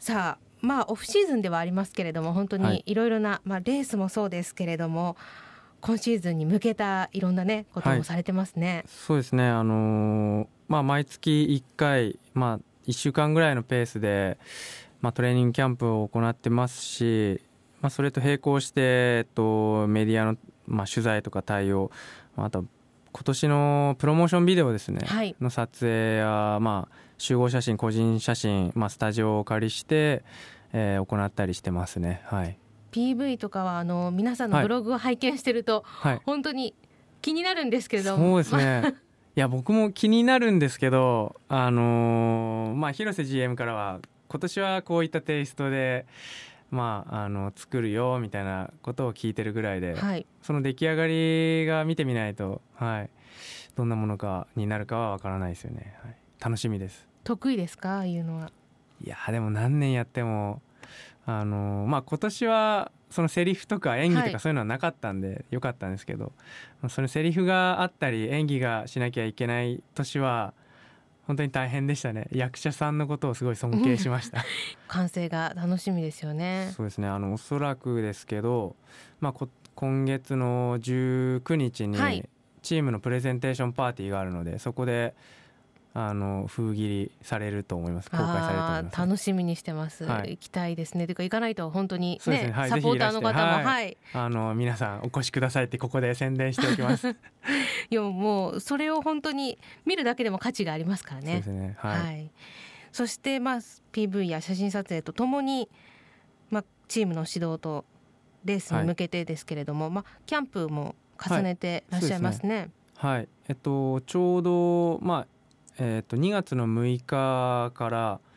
さあ、オフシーズンではありますけれども、本当にいろいろな、レースもそうですけれども、今シーズンに向けたいろんなねこともされてますね。 そうですね、毎月1回、1週間ぐらいのペースで、トレーニングキャンプを行ってますし、それと並行して、メディアの、取材とか対応、あと今年のプロモーションビデオですね、の撮影や、集合写真、個人写真、スタジオをお借りして、行ったりしてますね。 PV とかは皆さんのブログを拝見してると、本当に気になるんですけれども。 そうですねいや僕も気になるんですけど、広瀬 GM からは今年はこういったテイストで、作るよみたいなことを聞いてるぐらいで、その出来上がりが見てみないと、どんなものかになるかはわからないですよね。楽しみです。 得意ですか、ああいうのは。 いやでも何年やっても今年はそのセリフとか演技とかそういうのはなかったんでよかったんですけど、そのセリフがあったり演技がしなきゃいけない年は本当に大変でしたね。役者さんのことをすごい尊敬しました完成が楽しみですよね。 そうですね、おそらくですけど、今月の19日にチームのプレゼンテーションパーティーがあるので、そこで封切りされると思います。公開されると思います。 楽しみにしてます。行きたいですね。というか行かないと本当にね、 ね、 サポーターの方も、 皆さんお越しくださいってここで宣伝しておきますいやもうそれを本当に見るだけでも価値がありますからね。 そうですね、 そして、PV や写真撮影とともに、チームの指導とレースに向けてですけれども、キャンプも重ねてらっしゃいますね。 ちょうど2月の6日から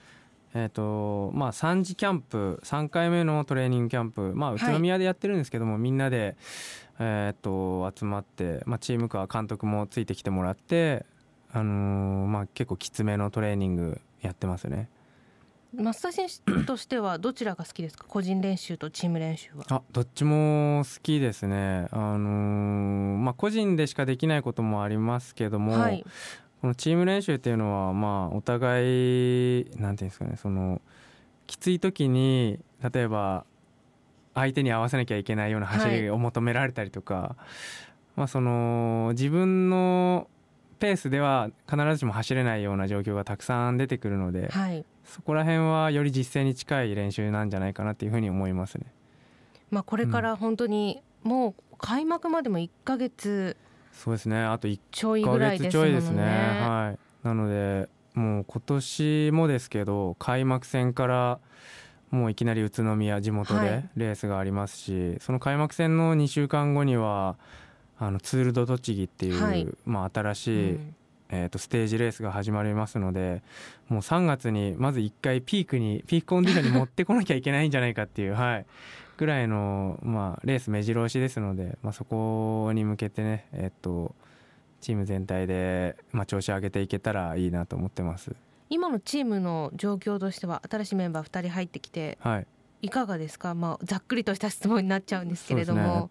、3次キャンプ3回目のトレーニングキャンプ、宇都宮でやってるんですけども、みんなで、集まって、チームカー監督もついてきてもらって、結構きつめのトレーニングやってますね。 増田選手としてはどちらが好きですか？個人練習とチーム練習は。 どっちも好きですね。個人でしかできないこともありますけども、このチーム練習っていうのは、お互いなんていうんですかね、そのきつい時に例えば相手に合わせなきゃいけないような走りを求められたりとか、その自分のペースでは必ずしも走れないような状況がたくさん出てくるので、そこら辺はより実践に近い練習なんじゃないかなっていうふうに思いますね。 これから本当にもう開幕までも1ヶ月、 そうですね、あと1 ちょいぐらいですもんね。 ちょいですね。なのでもう今年もですけど、開幕戦からもういきなり宇都宮地元でレースがありますし、その開幕戦の2週間後にはツール・ド・栃木っていう、新しい、ステージレースが始まりますので、もう3月にまず1回ピークコンディションに持ってこなきゃいけないんじゃないかっていうぐらいの、レース目白押しですので、そこに向けてね、チーム全体で、調子を上げていけたらいいなと思ってます。 今のチームの状況としては、新しいメンバー2人入ってきて、いかがですか？ざっくりとした質問になっちゃうんですけれども。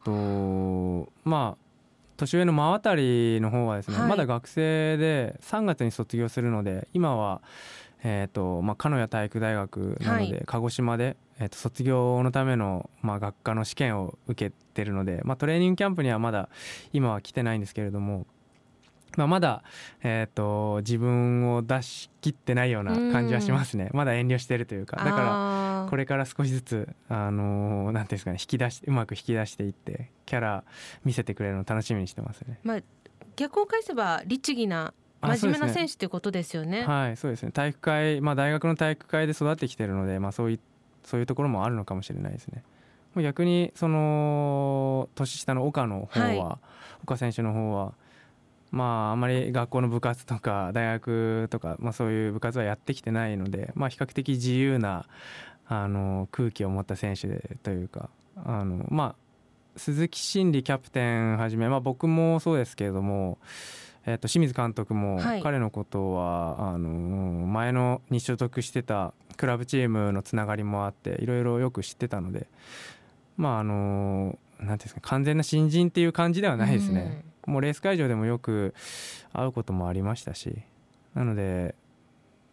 年上の馬渡の方はですね、まだ学生で3月に卒業するので、今は、鹿屋体育大学なので、鹿児島で、卒業のための、学科の試験を受けてるので、トレーニングキャンプにはまだ今は来てないんですけれども、まだ、自分を出し切ってないような感じはしますね。まだ遠慮してるというか、だからこれから少しずつなんていうんですかね、うまく引き出していってキャラ見せてくれるのを楽しみにしてますね。 逆を返せば律儀な真面目な選手ということですよね。 そうですね、体育会、大学の体育会で育ってきてるので、そういうところもあるのかもしれないですね。逆にその年下の岡選手の方はあまり学校の部活とか大学とか、そういう部活はやってきてないので、比較的自由な空気を持った選手でというか、鈴木真理キャプテンはじめ、僕もそうですけれども、清水監督も彼のことは、前のに所属してたクラブチームのつながりもあっていろいろよく知ってたので、なんていうんですか、完全な新人っていう感じではないですね。もうレース会場でもよく会うこともありましたし、なので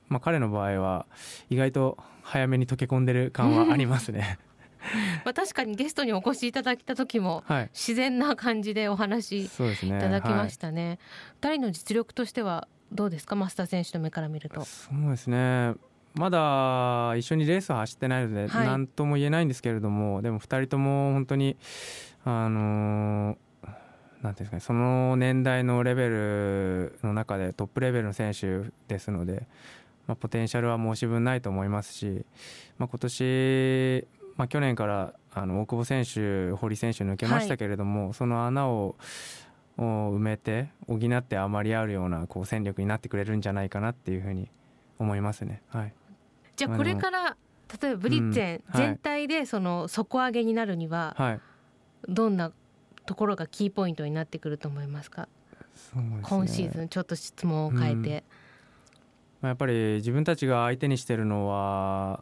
彼の場合は意外と早めに溶け込んでる感はありますね。 確かにゲストにお越しいただいた時も、自然な感じでお話いただきましたね。2人の実力としてはどうですか、増田選手の目から見ると。 そうですね、まだ一緒にレースは走ってないので何とも言えないんですけれども、でも2人とも本当になんていうんですかね、その年代のレベルの中でトップレベルの選手ですので、ポテンシャルは申し分ないと思いますし、今年、去年から大久保選手、堀選手抜けましたけれども、その穴を埋めて補って余りあるような戦力になってくれるんじゃないかなっていうふうに思いますね。 じゃあこれから例えばブリッツェン全体でその底上げになるには、どんなところがキーポイントになってくると思いますか。 そうですね、 今シーズンちょっと質問を変えて、 やっぱり自分たちが相手にしてるのは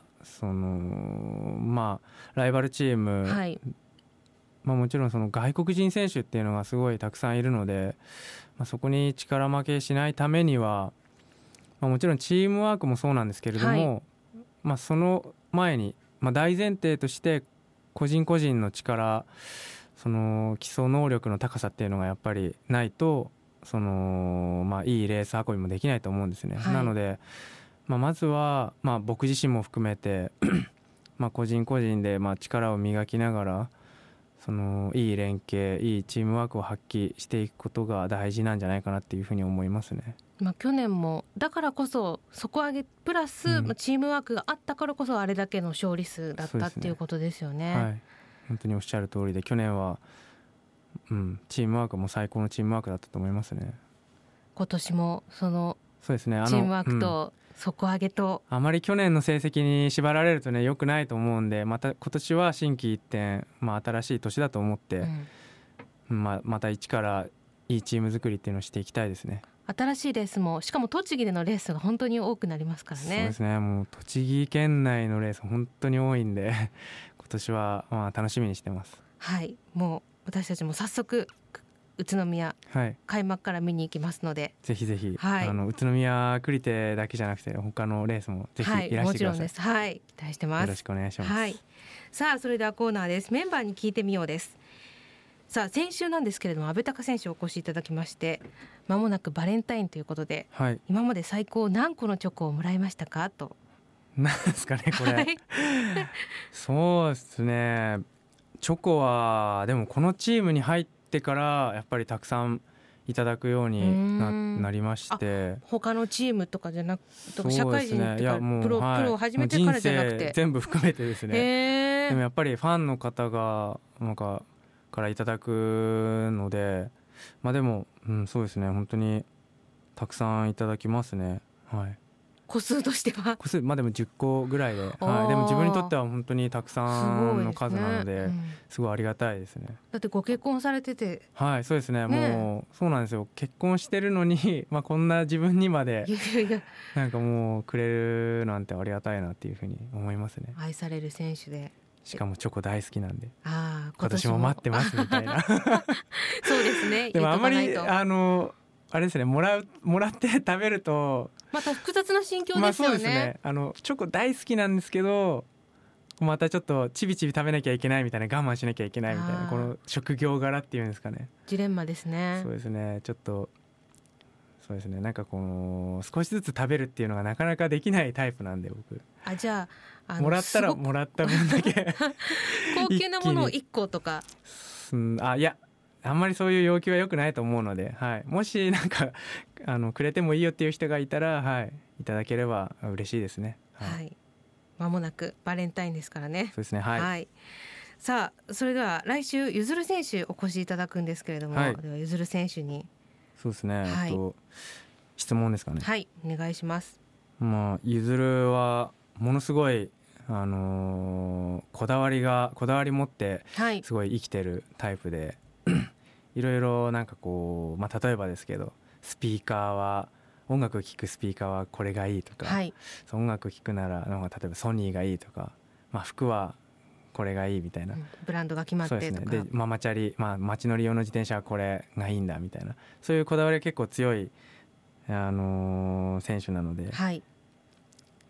ライバルチーム、もちろんその外国人選手っていうのがすごいたくさんいるので、そこに力負けしないためには、もちろんチームワークもそうなんですけれども、その前に、大前提として個人個人の力、その基礎能力の高さっていうのがやっぱりないといいレース運びもできないと思うんですね。なので、まずは、僕自身も含めて個人個人で力を磨きながら、いい連携、いいチームワークを発揮していくことが大事なんじゃないかなっていうふうに思いますね。 去年もだからこそ底上げプラス、チームワークがあったからこそあれだけの勝利数だったっていうことですよね。 本当におっしゃる通りで、去年は、チームワークも最高のチームワークだったと思いますね。 今年もそうですね、 チームワークと底上げと、 あまり去年の成績に縛られるとね良くないと思うんで、また今年は心機一転、新しい年だと思って、また一からいいチーム作りっていうのをしていきたいですね。 新しいレースも、しかも栃木でのレースが本当に多くなりますからね。 そうですね、もう栃木県内のレース本当に多いんで今年は楽しみにしてます。 もう私たちも早速宇都宮、開幕から見に行きますので、 ぜひぜひ、宇都宮クリテだけじゃなくて他のレースもぜひいらしてください。 もちろんです。期待してます。 よろしくお願いします。 さあそれではコーナーです。メンバーに聞いてみようです。さあ先週なんですけれども、阿部隆選手お越しいただきまして、まもなくバレンタインということで、今まで最高何個のチョコをもらいましたかと。 なんですかねこれ、そうですね、チョコはでもこのチームに入ってからやっぱりたくさんいただくように なりまして、 他のチームとかじゃなくて、社会人とかプロを始めてからじゃなくて、 全部含めてですね。でもやっぱりファンの方がからいただくので、でも、そうですね、本当にたくさんいただきますね。 個数としてはでも10個ぐらいで、でも自分にとっては本当にたくさんの数なので、すごいありがたいですね。 だってご結婚されてて、 そうですね、もうそうなんですよ、結婚してるのに、こんな自分にまでなんかもうくれるなんてありがたいなっていうふうに思いますね。 愛される選手で、 しかもチョコ大好きなんで、 今年も待ってますみたいなそうですね。 でもあんまりあれですね、もらって食べるとまた複雑な心境ですよね。 そうですね、チョコ大好きなんですけど、またちょっとちびちび食べなきゃいけないみたいな、我慢しなきゃいけないみたいな、この職業柄っていうんですかね、 ジレンマですね。 そうですね、ちょっとそうですね、なんか少しずつ食べるっていうのがなかなかできないタイプなんで、僕じゃあもらったらもらった分だけ高級なものを1個とかいや、あんまりそういう要求は良くないと思うので、もしなんかくれてもいいよっていう人がいたら、いただければ嬉しいですね。 間もなくバレンタインですからね。 そうですね。 さあそれでは来週ゆずる選手お越しいただくんですけれども、ではゆずる選手に、 そうですね、質問ですかね。 お願いします。 ゆずるはものすごいこだわり持ってすごい生きてるタイプで、いろいろなんか例えばですけど、スピーカーは音楽聴くスピーカーはこれがいいとか、音楽聴くならなんか例えばソニーがいいとか、服はこれがいいみたいな、 ブランドが決まってとか、 でママチャリ、街乗り用の自転車はこれがいいんだみたいな、そういうこだわりが結構強い選手なので、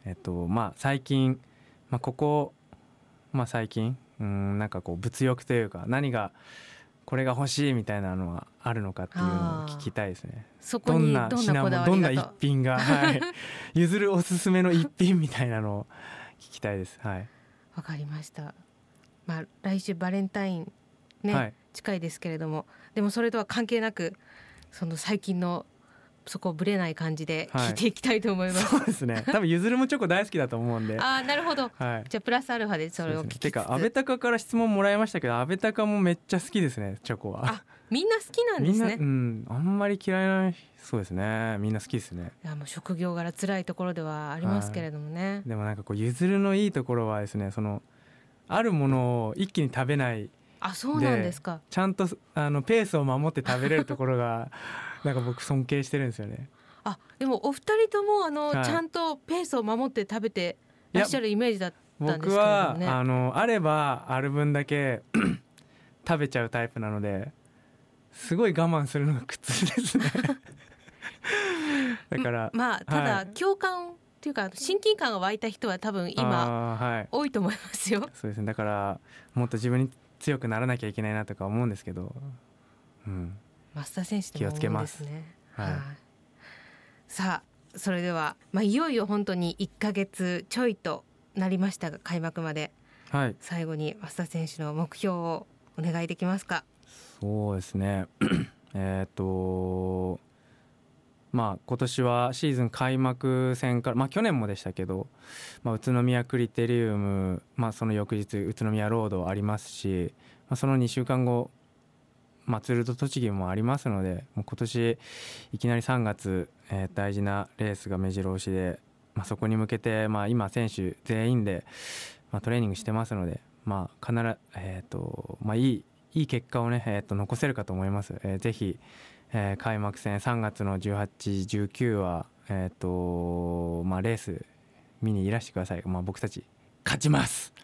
最近、ここ、最近なんかこう物欲というか、何がこれが欲しいみたいなのはあるのかっていうのを聞きたいですね。 そこにどんなこだわりがと、 どんな一品が、はい、ゆずるおすすめの一品みたいなのを聞きたいです。はい、 わかりました。来週バレンタインね、はい、近いですけれども、でもそれとは関係なく、その最近のそこをぶれない感じで聞いていきたいと思います。 そうですね。多分ゆずるもチョコ大好きだと思うんで。 なるほど。はい、じゃあプラスアルファでそれを聞きつつ。 てか安倍高から質問もらいましたけど、安倍高もめっちゃ好きですね、チョコは。 みんな好きなんですね。 あんまり嫌いな、そうですね。みんな好きですね。 いや、もう職業柄辛いところではありますけれどもね。 でもなんかこうゆずるのいいところはですね、そのあるものを一気に食べない。 そうなんですか。 ちゃんとペースを守って食べれるところがなんか僕尊敬してるんですよね。 でもお二人ともちゃんとペースを守って食べてらっしゃるイメージだったんですけれどもね。 僕はあればある分だけ食べちゃうタイプなので、すごい我慢するのが苦痛ですねだからただ共感っていうか親近感が湧いた人は多分今、多いと思いますよ。 そうですね。だからもっと自分に強くならなきゃいけないなとか思うんですけど、 増田選手とも思うんですね。 気をつけます。はい。 さあ、それでは、いよいよ本当に1ヶ月ちょいとなりましたが、開幕まで、はい、最後に増田選手の目標をお願いできますか。 そうですね今年はシーズン開幕戦から、去年もでしたけど、宇都宮クリテリウム、その翌日宇都宮ロードありますし、その2週間後ツール・ド・栃木もありますので、もう今年いきなり3月、大事なレースが目白押しで、そこに向けて、今選手全員で、トレーニングしてますので、必ず、いい結果をね、残せるかと思います。ぜひ、開幕戦3月の18、19は、レース見にいらしてください。僕たち勝ちます。